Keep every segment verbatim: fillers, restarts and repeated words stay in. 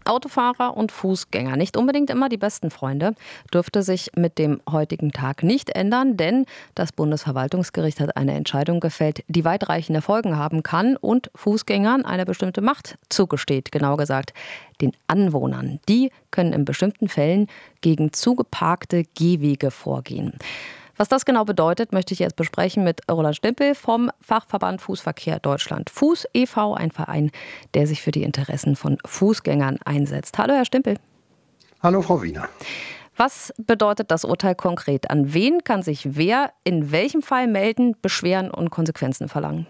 Autofahrer und Fußgänger, nicht unbedingt immer die besten Freunde, dürfte sich mit dem heutigen Tag nicht ändern, denn das Bundesverwaltungsgericht hat eine Entscheidung gefällt, die weitreichende Folgen haben kann und Fußgängern eine bestimmte Macht zugesteht, genauer gesagt den Anwohnern. Die können in bestimmten Fällen gegen zugeparkte Gehwege vorgehen. Was das genau bedeutet, möchte ich jetzt besprechen mit Roland Stimpel vom Fachverband Fußverkehr Deutschland. Fuß e V, ein Verein, der sich für die Interessen von Fußgängern einsetzt. Hallo, Herr Stimpel. Hallo, Frau Wiener. Was bedeutet das Urteil konkret? An wen kann sich wer in welchem Fall melden, beschweren und Konsequenzen verlangen?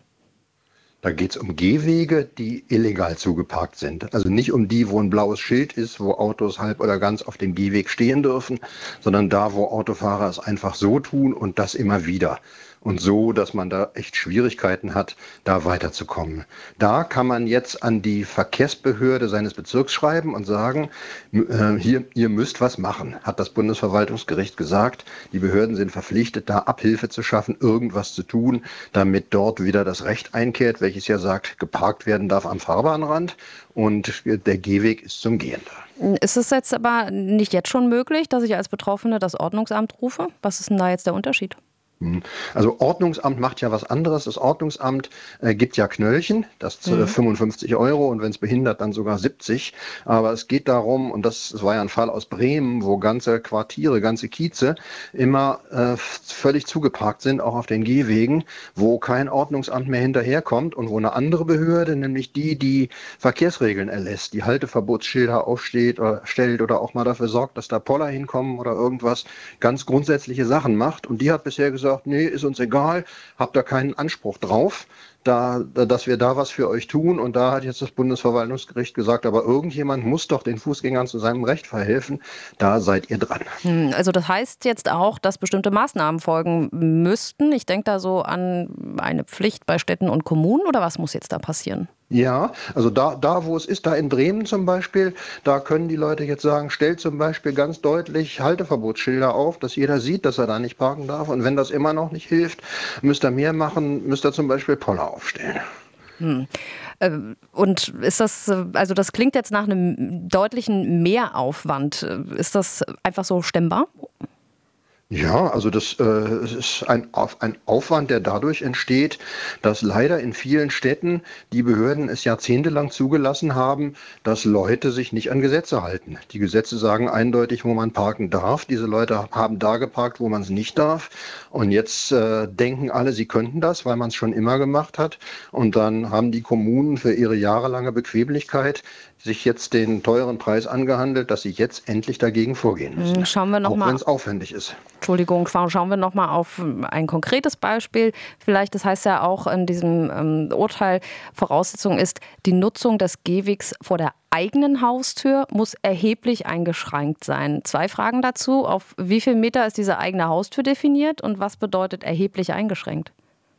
Da geht es um Gehwege, die illegal zugeparkt sind. Also nicht um die, wo ein blaues Schild ist, wo Autos halb oder ganz auf dem Gehweg stehen dürfen, sondern da, wo Autofahrer es einfach so tun und das immer wieder. Und so, dass man da echt Schwierigkeiten hat, da weiterzukommen. Da kann man jetzt an die Verkehrsbehörde seines Bezirks schreiben und sagen, äh, hier, ihr müsst was machen, hat das Bundesverwaltungsgericht gesagt. Die Behörden sind verpflichtet, da Abhilfe zu schaffen, irgendwas zu tun, damit dort wieder das Recht einkehrt, welches ja sagt, geparkt werden darf am Fahrbahnrand und der Gehweg ist zum Gehen da. Ist es jetzt aber nicht jetzt schon möglich, dass ich als Betroffene das Ordnungsamt rufe? Was ist denn da jetzt der Unterschied? Also Ordnungsamt macht ja was anderes. Das Ordnungsamt äh, gibt ja Knöllchen, das mhm. fünfundfünfzig Euro und wenn es behindert, dann sogar siebzig. Aber es geht darum, und das, das war ja ein Fall aus Bremen, wo ganze Quartiere, ganze Kieze immer äh, völlig zugeparkt sind, auch auf den Gehwegen, wo kein Ordnungsamt mehr hinterherkommt und wo eine andere Behörde, nämlich die, die Verkehrsregeln erlässt, die Halteverbotsschilder aufsteht oder stellt oder auch mal dafür sorgt, dass da Poller hinkommen oder irgendwas, ganz grundsätzliche Sachen macht. Und die hat bisher gesagt, nee, ist uns egal, habt da keinen Anspruch drauf, da, dass wir da was für euch tun. Und da hat jetzt das Bundesverwaltungsgericht gesagt, aber irgendjemand muss doch den Fußgängern zu seinem Recht verhelfen, da seid ihr dran. Also das heißt jetzt auch, dass bestimmte Maßnahmen folgen müssten. Ich denke da so an eine Pflicht bei Städten und Kommunen, oder was muss jetzt da passieren? Ja, also da, da, wo es ist, da in Bremen zum Beispiel, da können die Leute jetzt sagen, stellt zum Beispiel ganz deutlich Halteverbotsschilder auf, dass jeder sieht, dass er da nicht parken darf. Und wenn das immer noch nicht hilft, müsst ihr mehr machen, müsst ihr zum Beispiel Poller aufstellen. Hm. Und ist das, also das klingt jetzt nach einem deutlichen Mehraufwand. Ist das einfach so stemmbar? Ja, also das äh, ist ein, ein Aufwand, der dadurch entsteht, dass leider in vielen Städten die Behörden es jahrzehntelang zugelassen haben, dass Leute sich nicht an Gesetze halten. Die Gesetze sagen eindeutig, wo man parken darf. Diese Leute haben da geparkt, wo man es nicht darf. Und jetzt äh, denken alle, sie könnten das, weil man es schon immer gemacht hat. Und dann haben die Kommunen für ihre jahrelange Bequemlichkeit sich jetzt den teuren Preis angehandelt, dass sie jetzt endlich dagegen vorgehen müssen. Schauen wir noch auch mal. Wenn es aufwendig ist. Entschuldigung, schauen wir noch mal auf ein konkretes Beispiel. Vielleicht, das heißt ja auch in diesem ähm, Urteil, Voraussetzung ist, die Nutzung des Gehwegs vor der eigenen Haustür muss erheblich eingeschränkt sein. Zwei Fragen dazu. Auf wie viel Meter ist diese eigene Haustür definiert und was bedeutet erheblich eingeschränkt?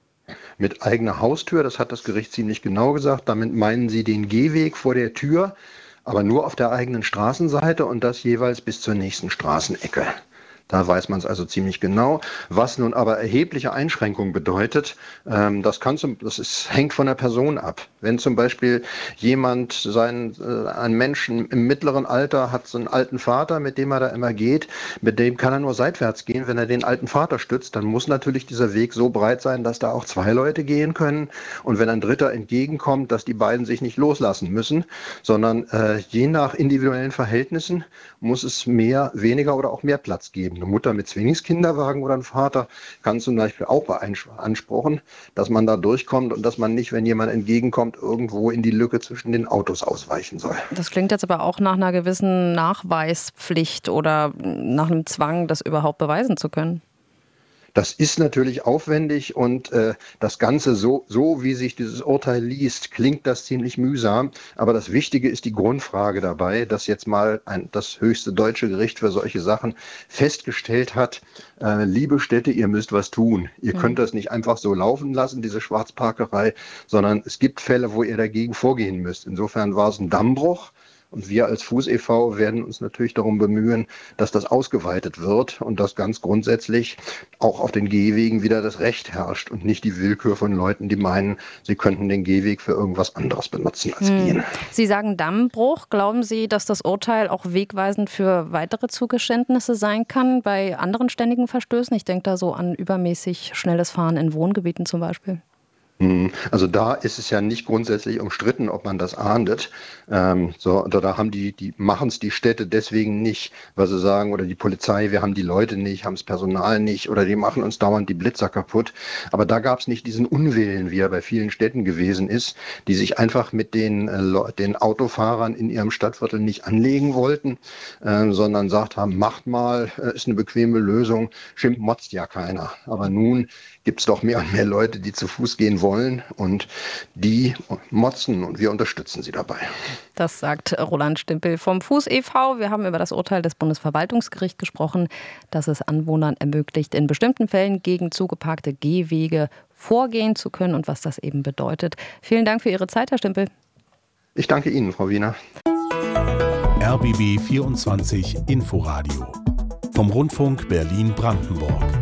Mit eigener Haustür, das hat das Gericht ziemlich genau gesagt, damit meinen sie den Gehweg vor der Tür, aber nur auf der eigenen Straßenseite und das jeweils bis zur nächsten Straßenecke. Da weiß man es also ziemlich genau. Was nun aber erhebliche Einschränkungen bedeutet, ähm, das, kann zum, das ist, hängt von der Person ab. Wenn zum Beispiel jemand, sein, äh, ein Mensch im mittleren Alter hat so einen alten Vater, mit dem er da immer geht, mit dem kann er nur seitwärts gehen. Wenn er den alten Vater stützt, dann muss natürlich dieser Weg so breit sein, dass da auch zwei Leute gehen können. Und wenn ein Dritter entgegenkommt, dass die beiden sich nicht loslassen müssen, sondern äh, je nach individuellen Verhältnissen muss es mehr, weniger oder auch mehr Platz geben. Eine Mutter mit Zwillingskinderwagen oder ein Vater kann zum Beispiel auch beanspruchen, dass man da durchkommt und dass man nicht, wenn jemand entgegenkommt, irgendwo in die Lücke zwischen den Autos ausweichen soll. Das klingt jetzt aber auch nach einer gewissen Nachweispflicht oder nach einem Zwang, das überhaupt beweisen zu können. Das ist natürlich aufwendig und äh, das Ganze, so, so wie sich dieses Urteil liest, klingt das ziemlich mühsam. Aber das Wichtige ist die Grundfrage dabei, dass jetzt mal ein, das höchste deutsche Gericht für solche Sachen festgestellt hat, äh, liebe Städte, ihr müsst was tun. Ihr mhm. könnt das nicht einfach so laufen lassen, diese Schwarzparkerei, sondern es gibt Fälle, wo ihr dagegen vorgehen müsst. Insofern war es ein Dammbruch. Und wir als Fuß e V werden uns natürlich darum bemühen, dass das ausgeweitet wird und dass ganz grundsätzlich auch auf den Gehwegen wieder das Recht herrscht und nicht die Willkür von Leuten, die meinen, sie könnten den Gehweg für irgendwas anderes benutzen als hm. gehen. Sie sagen Dammbruch. Glauben Sie, dass das Urteil auch wegweisend für weitere Zugeständnisse sein kann bei anderen ständigen Verstößen? Ich denke da so an übermäßig schnelles Fahren in Wohngebieten zum Beispiel. Also da ist es ja nicht grundsätzlich umstritten, ob man das ahndet. Ähm, so, da haben die, die machen es die Städte deswegen nicht, weil sie sagen, oder die Polizei, wir haben die Leute nicht, haben das Personal nicht, oder die machen uns dauernd die Blitzer kaputt. Aber da gab es nicht diesen Unwillen, wie er bei vielen Städten gewesen ist, die sich einfach mit den, äh, den Autofahrern in ihrem Stadtviertel nicht anlegen wollten, äh, sondern sagt haben, macht mal, äh, ist eine bequeme Lösung, schimpft, motzt ja keiner. Aber nun gibt es doch mehr und mehr Leute, die zu Fuß gehen wollen und die motzen und wir unterstützen sie dabei. Das sagt Roland Stimpel vom Fuß e V. Wir haben über das Urteil des Bundesverwaltungsgerichts gesprochen, das es Anwohnern ermöglicht, in bestimmten Fällen gegen zugeparkte Gehwege vorgehen zu können und was das eben bedeutet. Vielen Dank für Ihre Zeit, Herr Stimpel. Ich danke Ihnen, Frau Wiener. R B B vierundzwanzig Inforadio vom Rundfunk Berlin-Brandenburg.